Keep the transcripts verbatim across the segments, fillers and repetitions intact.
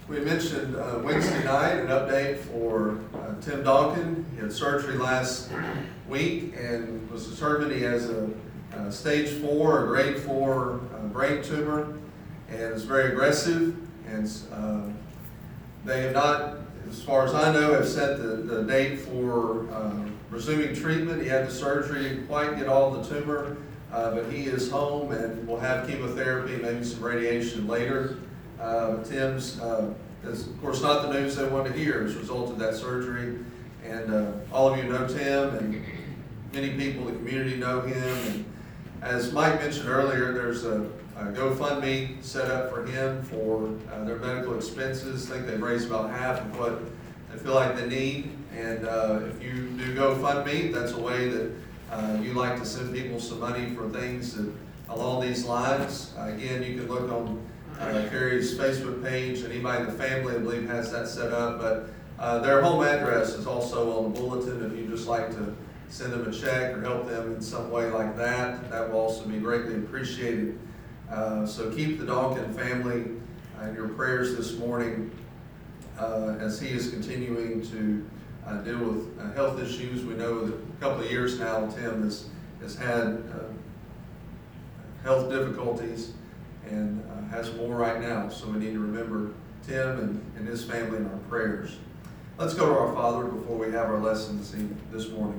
We mentioned uh, Wednesday night an update for uh, Tim Dawkin. He had surgery last week and was determined he has a, a stage four or grade four uh, brain tumor, and it's very aggressive. And uh, they have not, as far as I know, have set the, the date for uh, resuming treatment. He had the surgery, didn't quite get all the tumor, uh, but he is home and will have chemotherapy, maybe some radiation later. Uh, Tim's uh, is, of course, not the news they want to hear as a result of that surgery. And uh, all of you know Tim, and many people in the community know him. And as Mike mentioned earlier, there's a, a GoFundMe set up for him for uh, their medical expenses. I think they've raised about half of what they feel like they need. And uh, if you do GoFundMe, that's a way that uh, you like to send people some money for things that, along these lines. Uh, again, you can look on Uh, Carrie's Facebook page, and anybody in the family, I believe, has that set up. But uh, their home address is also on the bulletin if you'd just like to send them a check or help them in some way like that. That will also be greatly appreciated. Uh, so keep the Dawkin family uh, in your prayers this morning uh, as he is continuing to uh, deal with uh, health issues. We know that a couple of years now Tim has, has had uh, health difficulties, and uh, has more right now. So we need to remember Tim and, and his family in our prayers. Let's go to our Father before we have our lesson this evening, this morning.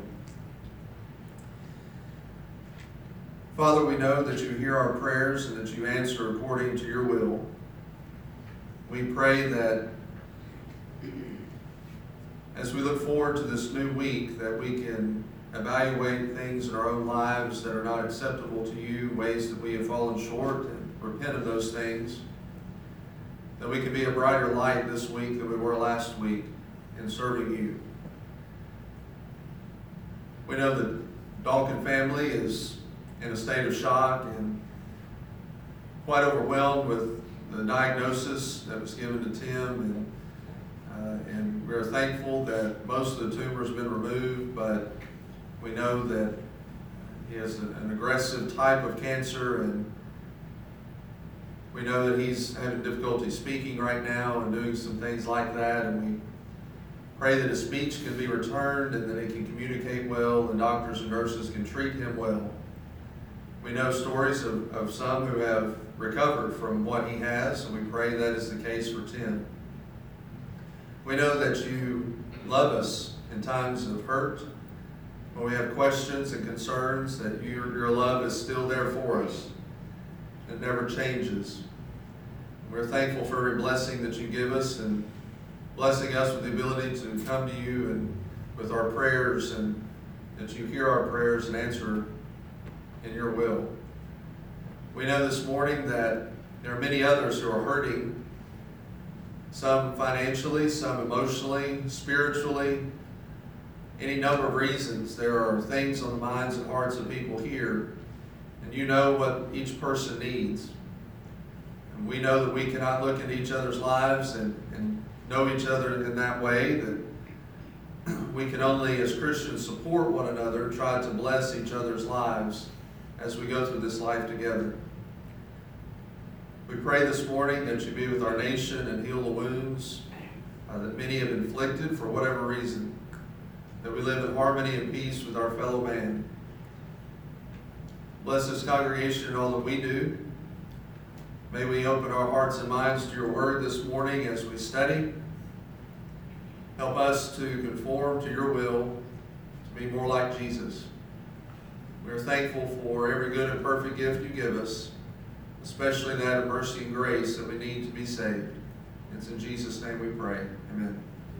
Father, we know that you hear our prayers and that you answer according to your will. We pray that as we look forward to this new week, that we can evaluate things in our own lives that are not acceptable to you, ways that we have fallen short, and repent of those things, that we can be a brighter light this week than we were last week in serving you. We know that Dawkin family is in a state of shock and quite overwhelmed with the diagnosis that was given to Tim, and, uh, and we're thankful that most of the tumor has been removed, but we know that he has an, an aggressive type of cancer, and we know that he's having difficulty speaking right now and doing some things like that, and we pray that his speech can be returned and that he can communicate well and doctors and nurses can treat him well. We know stories of, of some who have recovered from what he has, and we pray that is the case for Tim. We know that you love us in times of hurt. When we have questions and concerns, that your, your love is still there for us. It never changes. We're thankful for every blessing that you give us, and blessing us with the ability to come to you and with our prayers, and that you hear our prayers and answer in your will. We know this morning that there are many others who are hurting, some financially, some emotionally, spiritually, any number of reasons. There are things on the minds and hearts of people here, and you know what each person needs. And we know that we cannot look into each other's lives and, and know each other in that way, that we can only, as Christians, support one another, try to bless each other's lives as we go through this life together. We pray this morning that you be with our nation and heal the wounds uh, that many have inflicted for whatever reason, that we live in harmony and peace with our fellow man. Bless this congregation and all that we do. May we open our hearts and minds to your word this morning as we study. Help us to conform to your will, to be more like Jesus. We are thankful for every good and perfect gift you give us, especially that of mercy and grace that we need to be saved. It's in Jesus' name we pray. Amen.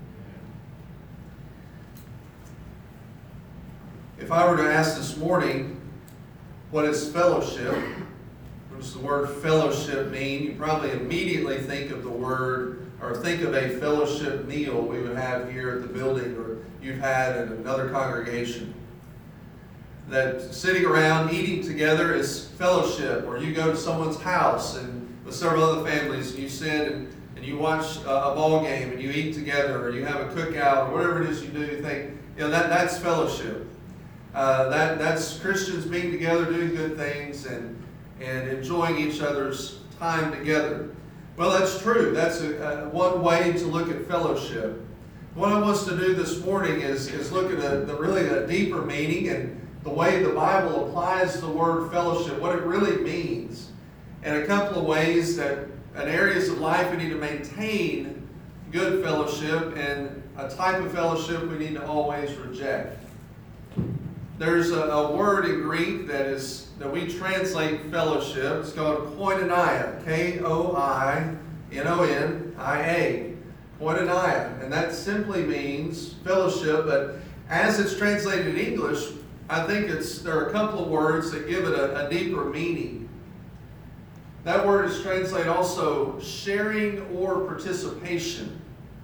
If I were to ask this morning, what is fellowship? What does the word fellowship mean? You probably immediately think of the word, or think of a fellowship meal we would have here at the building, or you've had at another congregation. That sitting around eating together is fellowship, or you go to someone's house and with several other families, and you sit and, and you watch a, a ball game and you eat together, or you have a cookout, or whatever it is you do, you think, you know, that, that's fellowship. Uh, that that's Christians being together, doing good things, and and enjoying each other's time together. Well, that's true. That's a, a, one way to look at fellowship. What I want us to do this morning is, is look at a, the really a deeper meaning and the way the Bible applies the word fellowship, what it really means, and a couple of ways that in areas of life we need to maintain good fellowship and a type of fellowship we need to always reject. There's a, a word in Greek that is that we translate fellowship. It's called koinonia, K O I N O N I A, koinonia, and that simply means fellowship. But as it's translated in English, I think it's there are a couple of words that give it a, a deeper meaning. That word is translated also sharing or participation.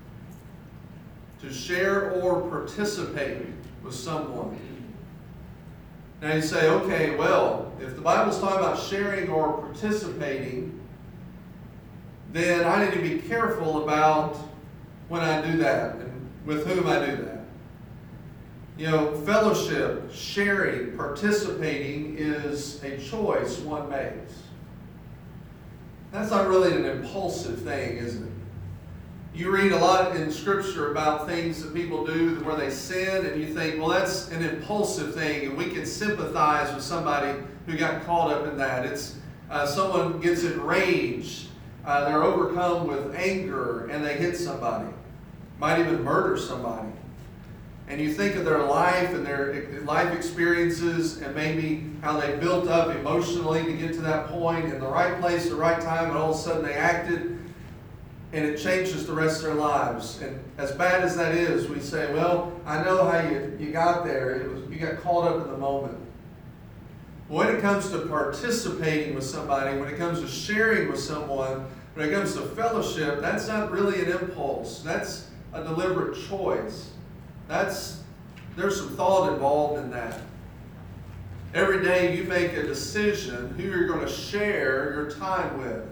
To share or participate with someone. Now you say, okay, well, if the Bible's talking about sharing or participating, then I need to be careful about when I do that and with whom I do that. You know, fellowship, sharing, participating is a choice one makes. That's not really an impulsive thing, is it? You read a lot in Scripture about things that people do where they sin, and you think, well, that's an impulsive thing, and we can sympathize with somebody who got caught up in that. It's uh, someone gets enraged, uh, they're overcome with anger, and they hit somebody, might even murder somebody. And you think of their life and their life experiences and maybe how they built up emotionally to get to that point in the right place, the right time, and all of a sudden they acted. And it changes the rest of their lives. And as bad as that is, we say, well, I know how you, you got there. It was you got caught up in the moment. When it comes to participating with somebody, when it comes to sharing with someone, when it comes to fellowship, that's not really an impulse. That's a deliberate choice. That's there's some thought involved in that. Every day you make a decision who you're going to share your time with,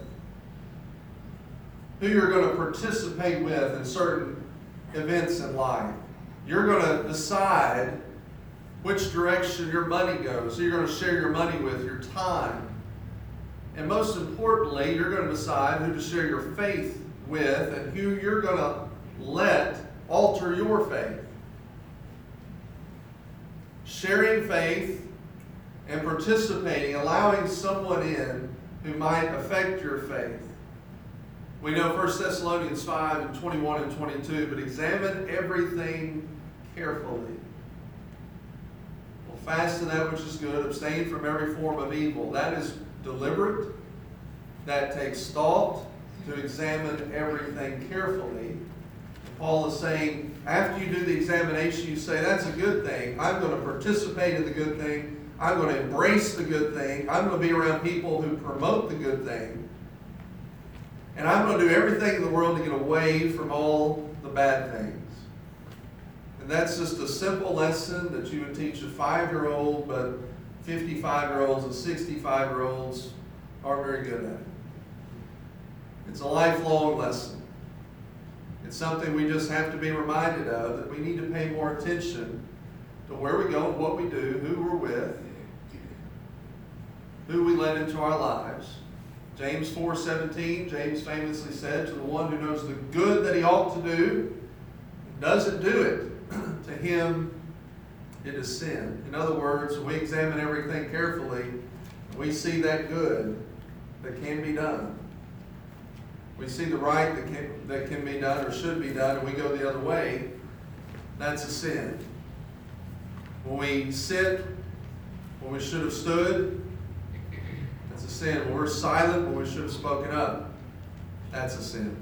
who you're going to participate with in certain events in life. You're going to decide which direction your money goes. So you're going to share your money with, your time. And most importantly, you're going to decide who to share your faith with and who you're going to let alter your faith. Sharing faith and participating, allowing someone in who might affect your faith. We know First Thessalonians five and twenty-one and twenty-two, but examine everything carefully. Well, fast to that which is good, abstain from every form of evil. That is deliberate. That takes thought to examine everything carefully. Paul is saying, after you do the examination, you say, that's a good thing. I'm going to participate in the good thing. I'm going to embrace the good thing. I'm going to be around people who promote the good thing. And I'm going to do everything in the world to get away from all the bad things. And that's just a simple lesson that you would teach a five-year-old, but fifty-five-year-olds and sixty-five-year-olds aren't very good at it. It's a lifelong lesson. It's something we just have to be reminded of, that we need to pay more attention to where we go, what we do, who we're with, who we let into our lives. James four seventeen, James famously said, to the one who knows the good that he ought to do, and doesn't do it, to him it is sin. In other words, when we examine everything carefully, we see that good that can be done. We see the right that can, that can be done or should be done, and we go the other way, that's a sin. When we sit, when we should have stood, that's a sin. When we're silent, when we should have spoken up, that's a sin.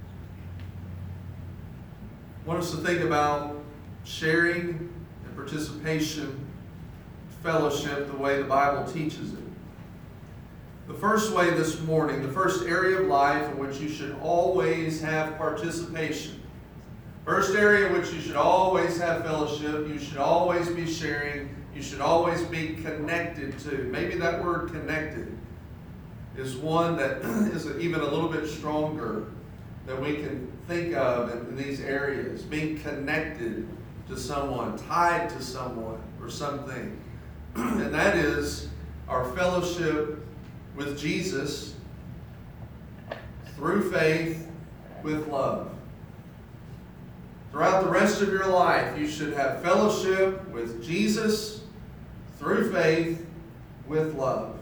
I want us to think about sharing and participation, fellowship, the way the Bible teaches it. The first way this morning, the first area of life in which you should always have participation. First area in which you should always have fellowship, you should always be sharing, you should always be connected to. Maybe that word connected is one that is even a little bit stronger that we can think of in these areas. Being connected to someone, tied to someone or something. And that is our fellowship with Jesus through faith with love. Throughout the rest of your life, you should have fellowship with Jesus through faith with love.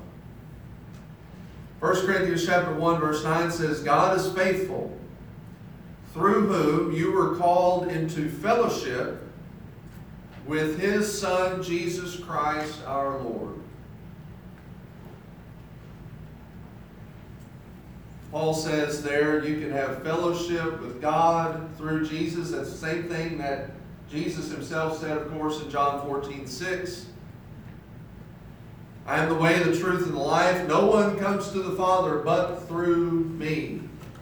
First Corinthians chapter one, verse nine says, God is faithful, through whom you were called into fellowship with His Son, Jesus Christ our Lord. Paul says there you can have fellowship with God through Jesus. That's the same thing that Jesus Himself said, of course, in John fourteen six. I am the way, the truth, and the life. No one comes to the Father but through me.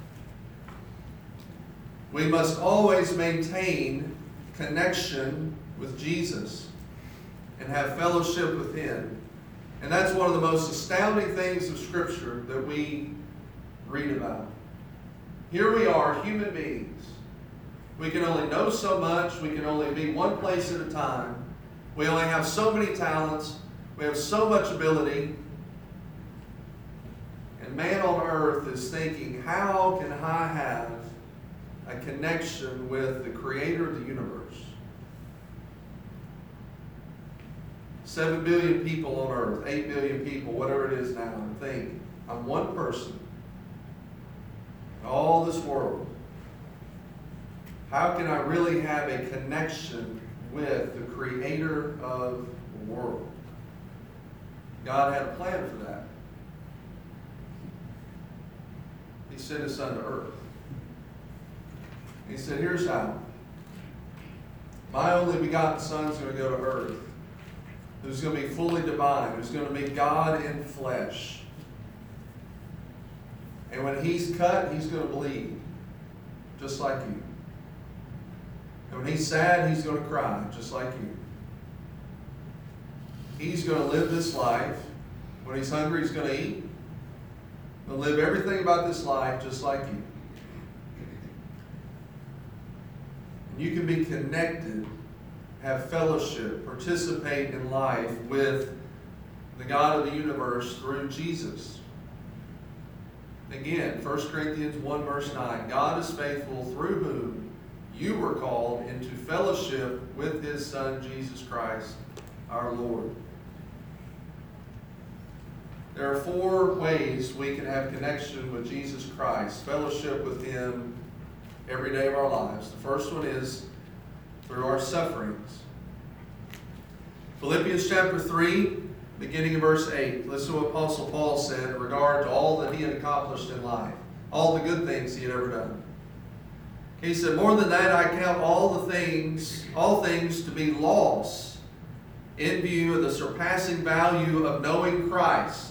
We must always maintain connection with Jesus and have fellowship with Him. And that's one of the most astounding things of Scripture that we read about. Here we are, human beings. We can only know so much. We can only be one place at a time. We only have so many talents. We have so much ability. And man on earth is thinking, how can I have a connection with the Creator of the universe? Seven billion people on earth, eight billion people, whatever it is now, and think, I'm one person. All this world. How can I really have a connection with the Creator of the world? God had a plan for that. He sent His Son to earth. He said, here's how. My only begotten Son is going to go to earth, who's going to be fully divine, who's going to be God in flesh. And when He's cut, He's going to bleed, just like you. And when He's sad, He's going to cry, just like you. He's going to live this life. When He's hungry, He's going to eat. He'll live everything about this life just like you. And you can be connected, have fellowship, participate in life with the God of the universe through Jesus. Again, First Corinthians one, verse nine, God is faithful, through whom you were called into fellowship with His Son, Jesus Christ, our Lord. There are four ways we can have connection with Jesus Christ, fellowship with Him every day of our lives. The first one is through our sufferings. Philippians chapter three, beginning in verse eight. Listen to what Apostle Paul said in regard to all that he had accomplished in life, all the good things he had ever done. He said, more than that, I count all the things, all things to be loss in view of the surpassing value of knowing Christ.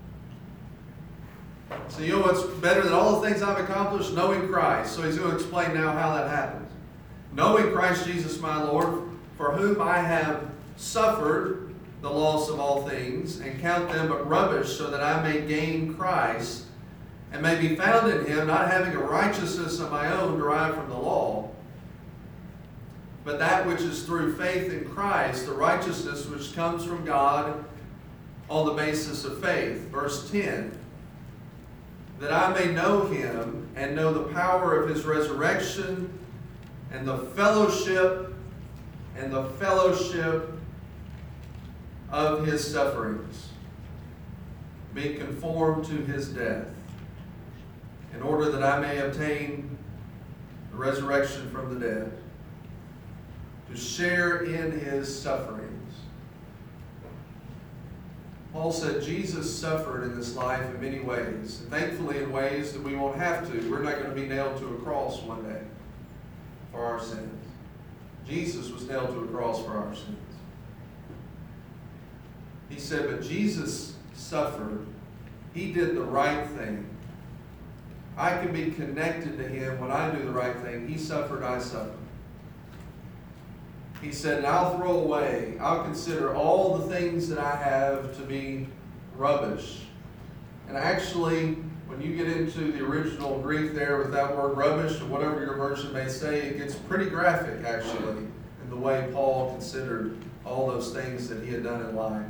So you know what's better than all the things I've accomplished? Knowing Christ. So he's going to explain now how that happens. Knowing Christ Jesus my Lord, for whom I have suffered the loss of all things, and count them but rubbish, so that I may gain Christ, and may be found in Him, not having a righteousness of my own derived from the law, but that which is through faith in Christ, the righteousness which comes from God on the basis of faith. Verse ten, that I may know Him and know the power of His resurrection and the fellowship and the fellowship of His sufferings, being conformed to His death, in order that I may obtain the resurrection from the dead, to share in His sufferings. Paul said Jesus suffered in this life in many ways, and thankfully in ways that we won't have to. We're not going to be nailed to a cross one day for our sins. Jesus was nailed to a cross for our sins. He said, but Jesus suffered. He did the right thing. I can be connected to Him when I do the right thing. He suffered, I suffered. He said, and I'll throw away, I'll consider all the things that I have to be rubbish. And actually, when you get into the original Greek there with that word rubbish, or whatever your version may say, it gets pretty graphic, actually, in the way Paul considered all those things that he had done in life.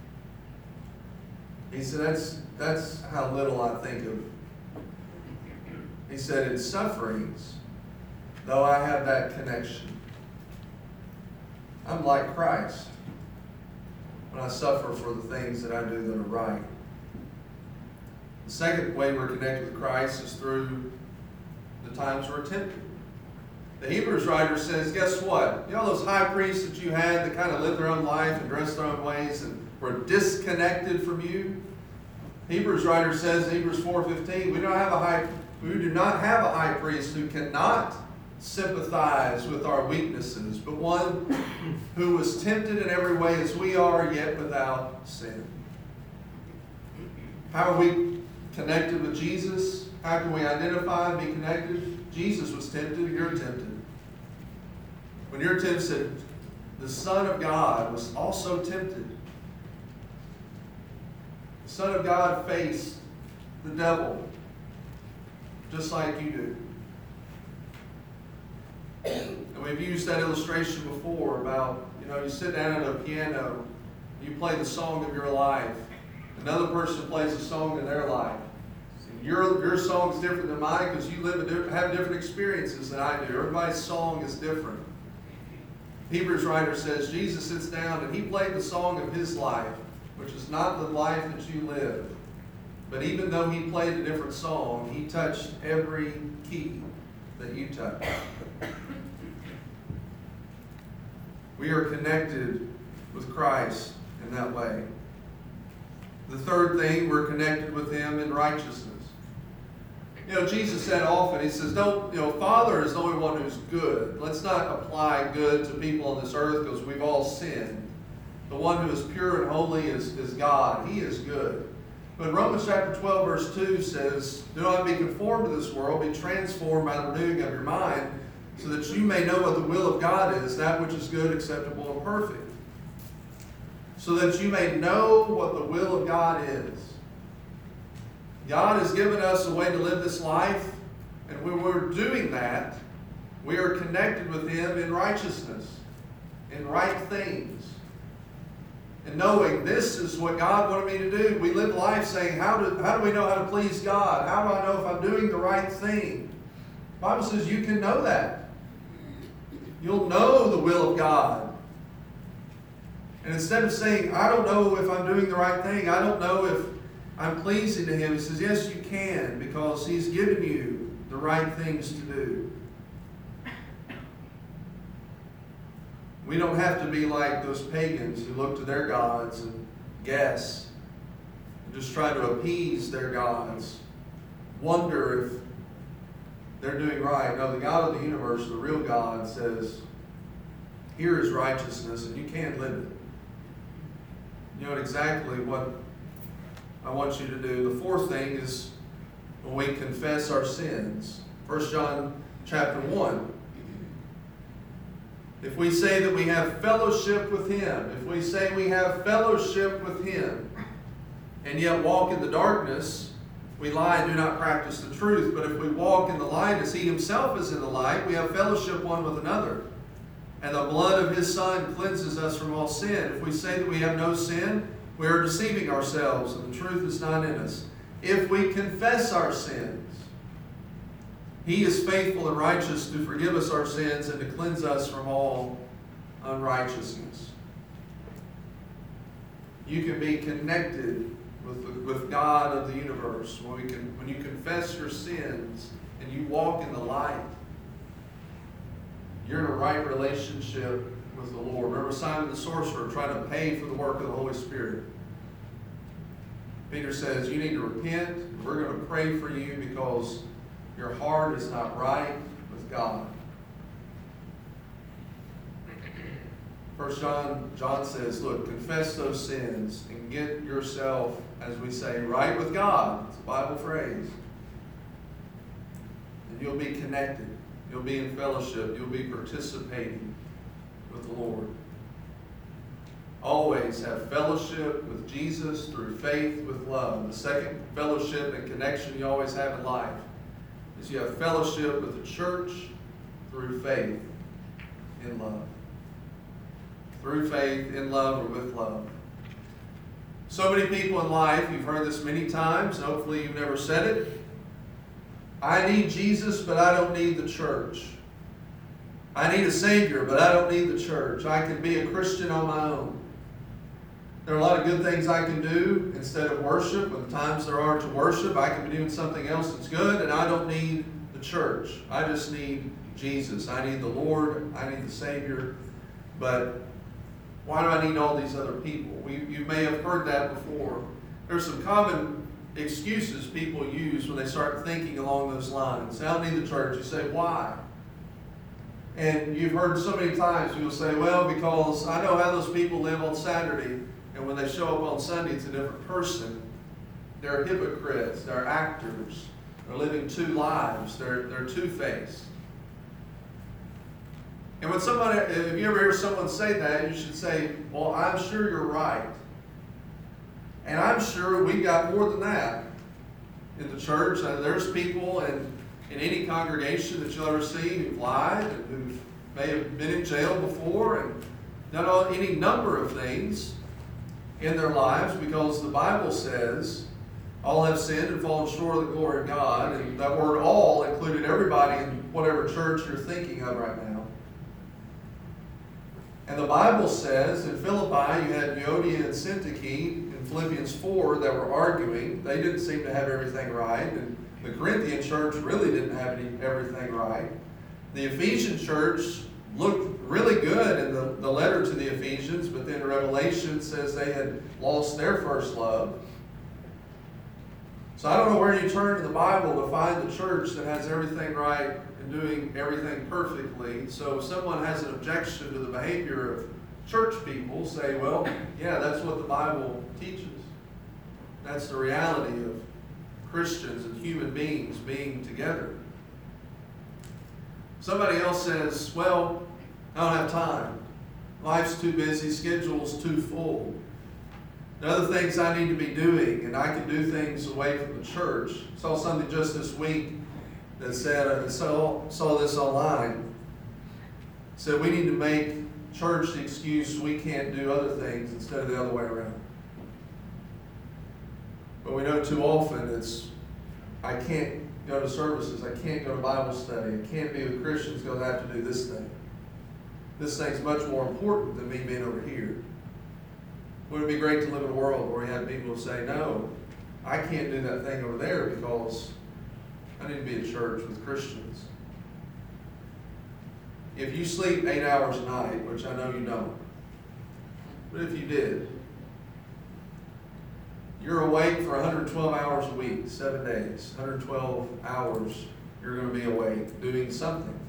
He said, that's, that's how little I think of He said, in sufferings, though I have that connection, I'm like Christ when I suffer for the things that I do that are right. The second way we're connected with Christ is through the times we're tempted. The Hebrews writer says, guess what? You know those high priests that you had that kind of lived their own life and dressed their own ways and were disconnected from you? Hebrews writer says in Hebrews four fifteen, we don't have a high we do not have a high priest who cannot sympathize with our weaknesses, but one who was tempted in every way as we are, yet without sin. How are we connected with Jesus? How can we identify and be connected? Jesus was tempted, you're tempted. When you're tempted, the Son of God was also tempted. The Son of God faced the devil just like you do. And we've used that illustration before about, you know, you sit down at a piano, you play the song of your life. Another person plays a song in their life. Your, your song is different than mine because you live a different, have different experiences than I do. Everybody's song is different. Hebrews writer says Jesus sits down and he played the song of his life, which is not the life that you live. But even though he played a different song, he touched every key that you touch. We are connected with Christ in that way. The third thing, we're connected with him in righteousness. You know, Jesus said often, he says, don't, you know, Father is the only one who's good. Let's not apply good to people on this earth because we've all sinned. The one who is pure and holy is, is God. He is good. But Romans chapter twelve, verse two says, do not be conformed to this world, be transformed by the renewing of your mind, so that you may know what the will of God is, that which is good, acceptable, and perfect. So that you may know what the will of God is. God has given us a way to live this life, and when we're doing that, we are connected with him in righteousness, in right things. And knowing this is what God wanted me to do. We live life saying, how do, how do we know how to please God? How do I know if I'm doing the right thing? The Bible says you can know that. You'll know the will of God. And instead of saying, I don't know if I'm doing the right thing, I don't know if I'm pleasing to him, he says, yes, you can, because he's given you the right things to do. We don't have to be like those pagans who look to their gods and guess, and just try to appease their gods, wonder if they're doing right. No, the God of the universe, the real God, says, here is righteousness, and you can live it. You know exactly what I want you to do. The fourth thing is when we confess our sins. First John chapter one. If we say that we have fellowship with him, if we say we have fellowship with him, and yet walk in the darkness, we lie and do not practice the truth. But if we walk in the light as he himself is in the light, we have fellowship one with another. And the blood of his Son cleanses us from all sin. If we say that we have no sin, we are deceiving ourselves, and the truth is not in us. If we confess our sins, he is faithful and righteous to forgive us our sins and to cleanse us from all unrighteousness. You can be connected with, with God of the universe when, we can, when you confess your sins and you walk in the light. You're in a right relationship with the Lord. Remember Simon the sorcerer trying to pay for the work of the Holy Spirit. Peter says, you need to repent. We're going to pray for you because your heart is not right with God. First John, John says, look, confess those sins and get yourself, as we say, right with God. It's a Bible phrase. And you'll be connected. You'll be in fellowship. You'll be participating with the Lord. Always have fellowship with Jesus through faith with love. The second fellowship and connection you always have in life is you have fellowship with the church through faith in love. Through faith, in love, or with love. So many people in life, you've heard this many times, and hopefully you've never said it, I need Jesus, but I don't need the church. I need a Savior, but I don't need the church. I can be a Christian on my own. There are a lot of good things I can do instead of worship. When the times there are to worship, I can be doing something else that's good, and I don't need the church. I just need Jesus. I need the Lord. I need the Savior. But why do I need all these other people? We, you may have heard that before. There's some common excuses people use when they start thinking along those lines. I don't need the church. You say, why? And you've heard so many times people say, well, because I know how those people live on Saturday, and when they show up on Sunday, it's a different person. They're hypocrites. They're actors. They're living two lives. They're, they're two-faced. And when somebody, if you ever hear someone say that, you should say, well, I'm sure you're right. And I'm sure we got more than that in the church. And there's people in, in any congregation that you'll ever see who've lied and who may have been in jail before and done all, any number of things in their lives, because the Bible says all have sinned and fallen short of the glory of God. And that word all included everybody in whatever church you're thinking of right now. And the Bible says in Philippi you had Euodia and Syntyche in Philippians four that were arguing. They didn't seem to have everything right. And the Corinthian church really didn't have any, everything right. The Ephesian church looked really good in the, the letter to the Ephesians, but then Revelation says they had lost their first love. So I don't know where you turn to the Bible to find the church that has everything right and doing everything perfectly. So if someone has an objection to the behavior of church people, say, well, yeah, that's what the Bible teaches. That's the reality of Christians and human beings being together. Somebody else says, well, I don't have time. Life's too busy, schedule's too full. There are other things I need to be doing, and I can do things away from the church. I saw something just this week that said, I saw, saw this online. It said we need to make church the excuse we can't do other things instead of the other way around. But we know too often it's, I can't go to services, I can't go to Bible study, I can't be with Christians because I have to do this thing. This thing's much more important than me being over here. Wouldn't it be great to live in a world where we had people who say, no, I can't do that thing over there because I need to be in church with Christians. If you sleep eight hours a night, which I know you don't, but if you did, you're awake for one hundred twelve hours a week, seven days, one hundred twelve hours you're going to be awake doing something.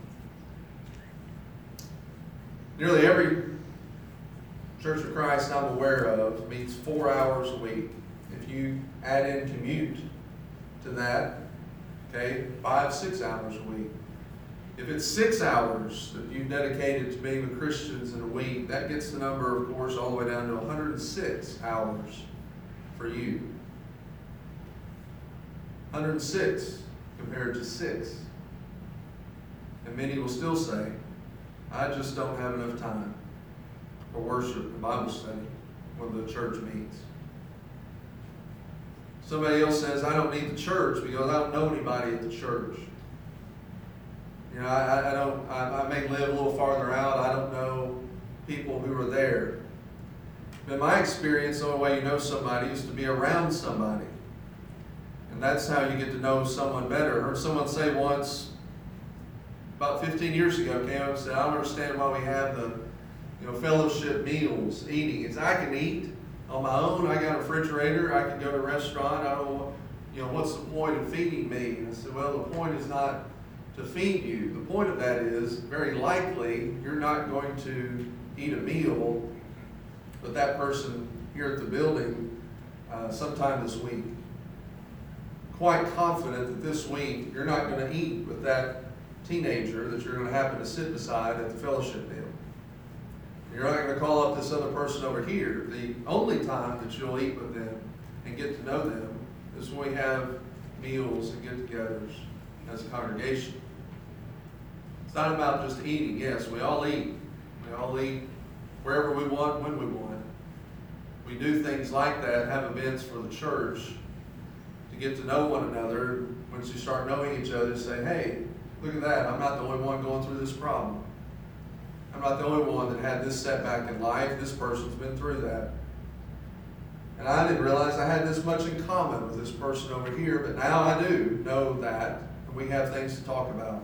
Nearly every Church of Christ I'm aware of meets four hours a week. If you add in commute to that, okay, five, six hours a week. If it's six hours that you've dedicated to being with Christians in a week, that gets the number, of course, all the way down to one hundred six hours for you. one hundred six compared to six. And many will still say, I just don't have enough time for worship and Bible study when the church meets. Somebody else says, I don't need the church because I don't know anybody at the church. You know, I, I don't. I, I may live a little farther out. I don't know people who are there. But in my experience, the only way you know somebody is to be around somebody. And that's how you get to know someone better. I heard someone say once, about fifteen years ago, came up and said, I don't understand why we have the you know, fellowship meals, eating. It's I can eat on my own. I got a refrigerator. I can go to a restaurant. I don't know, you know, what's the point of feeding me? And I said, well, the point is not to feed you. The point of that is, very likely, you're not going to eat a meal with that person here at the building uh, sometime this week. Quite confident that this week you're not going to eat with that teenager that you're going to happen to sit beside at the fellowship meal. You're not going to call up this other person over here. The only time that you'll eat with them and get to know them is when we have meals and get-togethers as a congregation. It's not about just eating. Yes, we all eat. We all eat wherever we want, when we want. We do things like that, have events for the church to get to know one another. When once you start knowing each other, say, hey, look at that, I'm not the only one going through this problem. I'm not the only one that had this setback in life. This person's been through that. And I didn't realize I had this much in common with this person over here, but now I do know that, and we have things to talk about.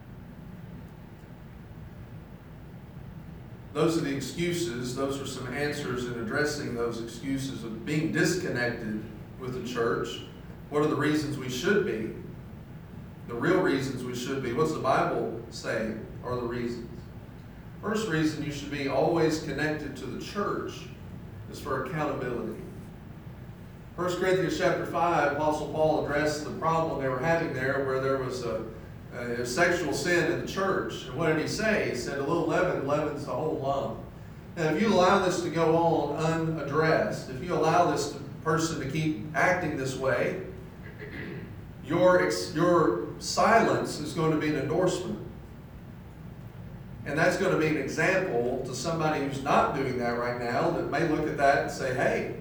Those are the excuses. Those are some answers in addressing those excuses of being disconnected with the church. What are the reasons we should be? The real reasons we should be. What's the Bible say are the reasons? First reason you should be always connected to the church is for accountability. First Corinthians chapter five, Apostle Paul addressed the problem they were having there where there was a, a sexual sin in the church. And what did he say? He said, a little leaven leavens the whole lump. And if you allow this to go on unaddressed, if you allow this person to keep acting this way, your, your silence is going to be an endorsement. And that's going to be an example to somebody who's not doing that right now that may look at that and say, hey,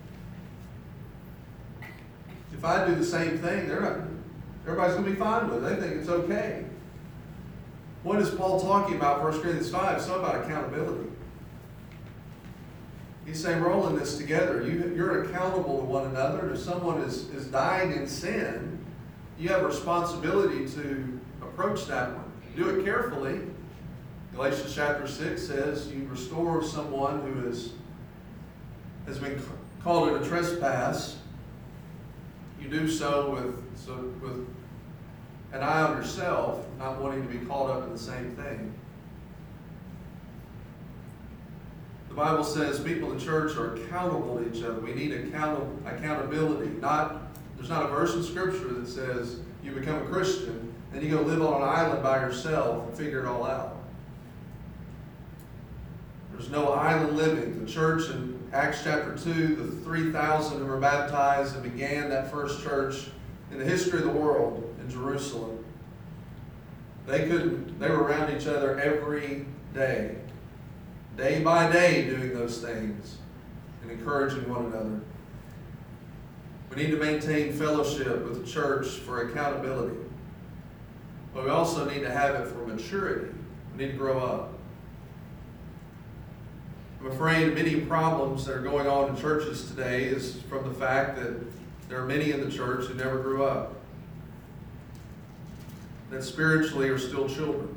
if I do the same thing, they're not, everybody's going to be fine with it. They think it's okay. What is Paul talking about, First Corinthians five? It's not about accountability. He's saying we're all in this together. You, you're accountable to one another. If someone is, is dying in sin, you have a responsibility to approach that one. Do it carefully. Galatians chapter six says you restore someone who is, has been called in a trespass. You do so with, so with an eye on yourself, not wanting to be caught up in the same thing. The Bible says people in the church are accountable to each other. We need account- accountability. Not, there's not a verse in Scripture that says you become a Christian and you go live on an island by yourself and figure it all out. There's no island living. The church in Acts chapter two, the three thousand who were baptized and began that first church in the history of the world in Jerusalem. They couldn't, they were around each other every day. Day by day doing those things and encouraging one another. We need to maintain fellowship with the church for accountability. But we also need to have it for maturity. We need to grow up. I'm afraid many problems that are going on in churches today is from the fact that there are many in the church who never grew up, that spiritually are still children.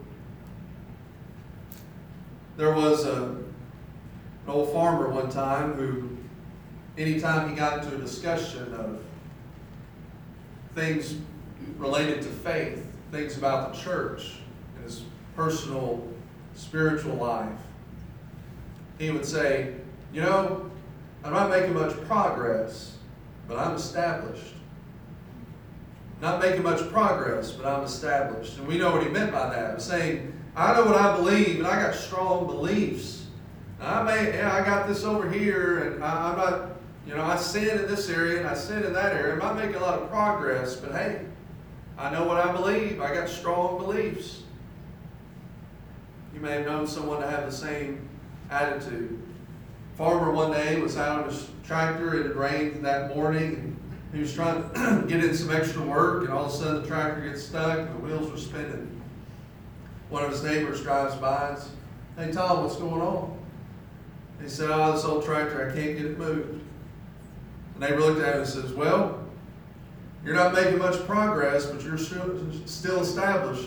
There was a, an old farmer one time who, anytime he got into a discussion of things related to faith, things about the church, and his personal spiritual life, he would say, you know, I'm not making much progress, but I'm established. Not making much progress, but I'm established. And we know what he meant by that. He's saying, I know what I believe, and I got strong beliefs. I may, yeah, I got this over here, and I, I'm not, you know, I sin in this area, and I sin in that area. I'm not making a lot of progress, but hey, I know what I believe. I got strong beliefs. You may have known someone to have the same attitude. Farmer one day was out on his tractor. It had rained that morning, and he was trying to get in some extra work, and all of a sudden the tractor gets stuck and the wheels were spinning. One of his neighbors drives by and says, hey Tom, what's going on? He said, oh, this old tractor, I can't get it moved. The neighbor looked at him and says, well, you're not making much progress, but you're still, still established.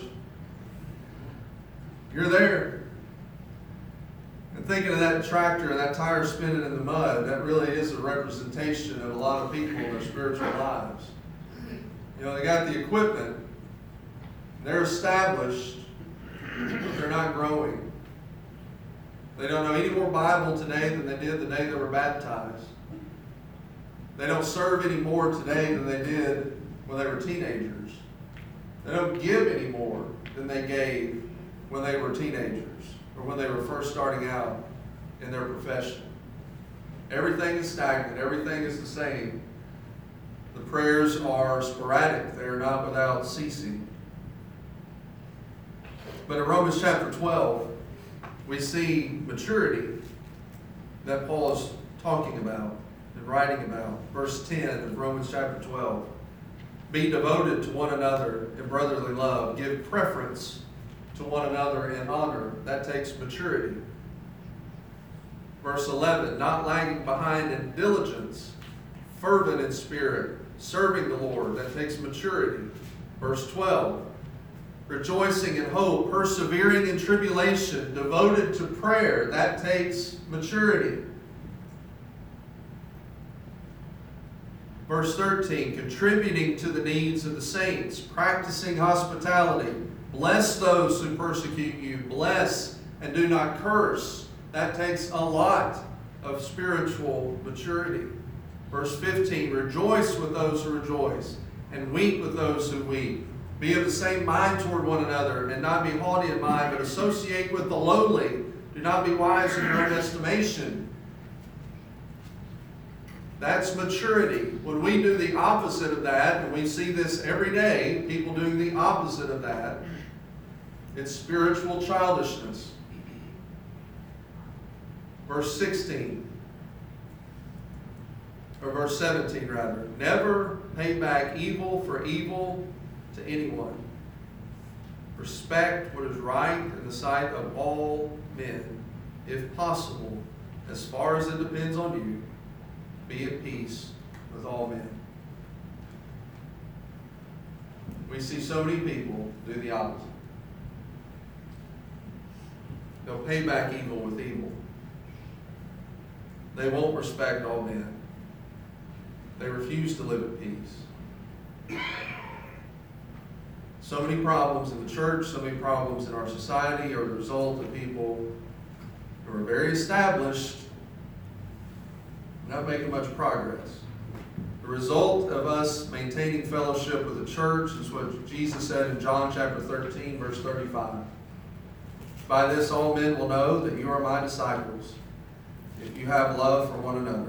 You're there. And thinking of that tractor and that tire spinning in the mud, that really is a representation of a lot of people in their spiritual lives. You know, they got the equipment, they're established, but they're not growing. They don't know any more Bible today than they did the day they were baptized. They don't serve any more today than they did when they were teenagers. They don't give any more than they gave when they were teenagers or when they were first starting out in their profession. Everything is stagnant. Everything is the same. The prayers are sporadic. They are not without ceasing. But in Romans chapter twelve, we see maturity that Paul is talking about and writing about. Verse ten of Romans chapter twelve. Be devoted to one another in brotherly love. Give preference to one another in honor. That takes maturity. Verse eleven, not lagging behind in diligence, fervent in spirit, serving the Lord. That takes maturity. Verse twelve, rejoicing in hope, persevering in tribulation, devoted to prayer. That takes maturity. Verse thirteen, contributing to the needs of the saints, practicing hospitality. Bless those who persecute you. Bless and do not curse. That takes a lot of spiritual maturity. Verse fifteen, rejoice with those who rejoice, and weep with those who weep. Be of the same mind toward one another, and not be haughty in mind, but associate with the lowly. Do not be wise in your own estimation. That's maturity. When we do the opposite of that, and we see this every day, people doing the opposite of that, it's spiritual childishness. Verse sixteen, or verse seventeen rather, never pay back evil for evil to anyone. Respect what is right in the sight of all men. If possible, as far as it depends on you, be at peace with all men. We see so many people do the opposite. They'll pay back evil with evil. They won't respect all men. They refuse to live at peace. So many problems in the church, so many problems in our society are the result of people who are very established, not making much progress. The result of us maintaining fellowship with the church is what Jesus said in John chapter thirteen, verse thirty-five. By this all men will know that you are my disciples, if you have love for one another.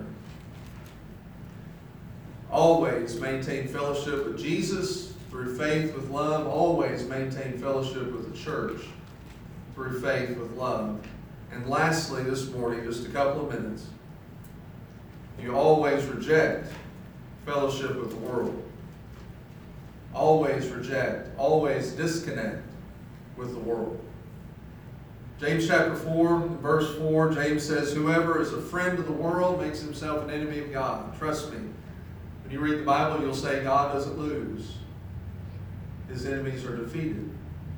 Always maintain fellowship with Jesus through faith with love. Always maintain fellowship with the church through faith with love. And lastly, this morning, just a couple of minutes, you always reject fellowship with the world. Always reject, always disconnect with the world. James chapter four, verse four, James says, whoever is a friend of the world makes himself an enemy of God. Trust me, when you read the Bible, you'll say God doesn't lose. His enemies are defeated.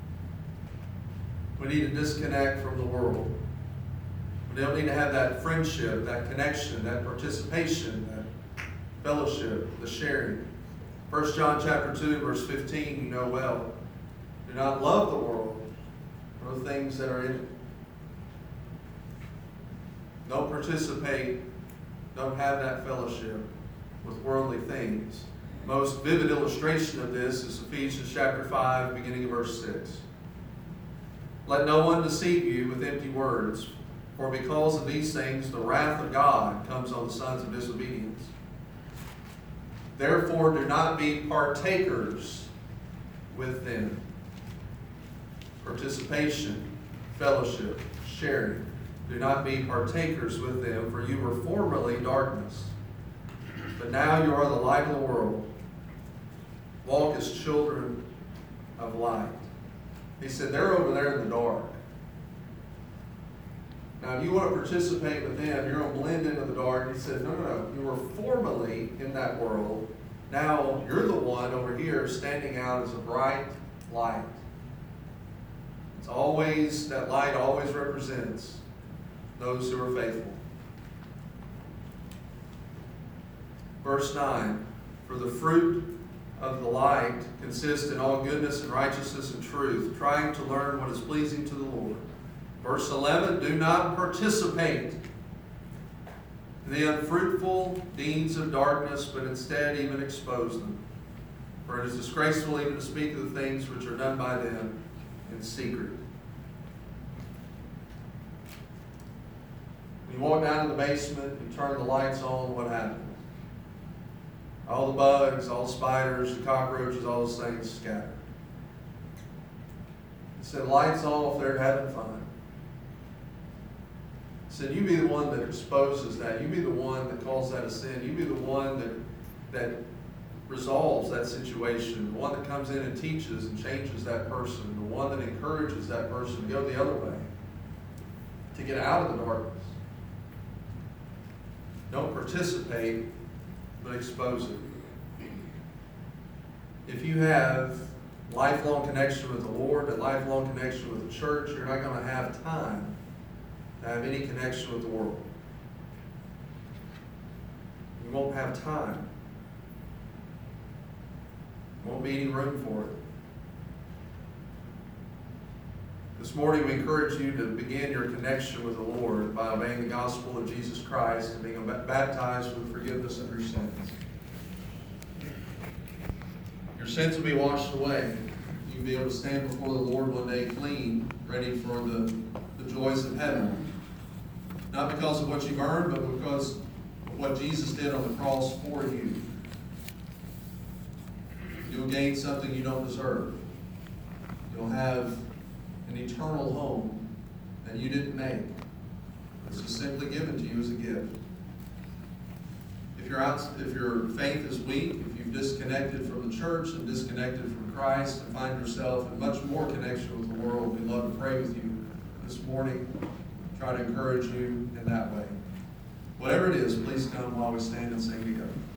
We need to disconnect from the world. We don't need to have that friendship, that connection, that participation, that fellowship, the sharing. First John chapter two, verse fifteen, you know well. Do not love the world or the things that are in it. Don't participate, don't have that fellowship with worldly things. Most vivid illustration of this is Ephesians chapter five, beginning of verse six. Let no one deceive you with empty words, for because of these things the wrath of God comes on the sons of disobedience. Therefore do not be partakers with them. Participation, fellowship, sharing. Do not be partakers with them, for you were formerly darkness, but now you are the light of the world. Walk as children of light. He said, they're over there in the dark. Now, if you want to participate with them, you're going to blend into the dark. He said, no, no, no. You were formerly in that world. Now, you're the one over here standing out as a bright light. It's always, that light always represents those who are faithful. Verse nine, for the fruit of the light consists in all goodness and righteousness and truth, trying to learn what is pleasing to the Lord. Verse eleven, do not participate in the unfruitful deeds of darkness, but instead even expose them. For it is disgraceful even to speak of the things which are done by them in secret. When you walk down to the basement, you turn the lights on, what happens? All the bugs, all the spiders, the cockroaches, all those things scatter. He said, lights off, they're having fun. He said, you be the one that exposes that. You be the one that calls that a sin. You be the one that, that resolves that situation, the one that comes in and teaches and changes that person, the one that encourages that person to go the other way, to get out of the darkness. Don't participate, but expose it. If you have lifelong connection with the Lord, a lifelong connection with the church, you're not going to have time to have any connection with the world. You won't have time. There won't be any room for it. This morning we encourage you to begin your connection with the Lord by obeying the gospel of Jesus Christ and being baptized for the forgiveness of your sins. Your sins will be washed away. You'll be able to stand before the Lord one day clean, ready for the, the joys of heaven. Not because of what you've earned, but because of what Jesus did on the cross for you. You'll gain something you don't deserve. You'll have an eternal home that you didn't make. It's just simply given to you as a gift. If you're out, if your faith is weak, if you've disconnected from the church and disconnected from Christ and find yourself in much more connection with the world, we'd love to pray with you this morning. Try to encourage you in that way. Whatever it is, please come while we stand and sing together.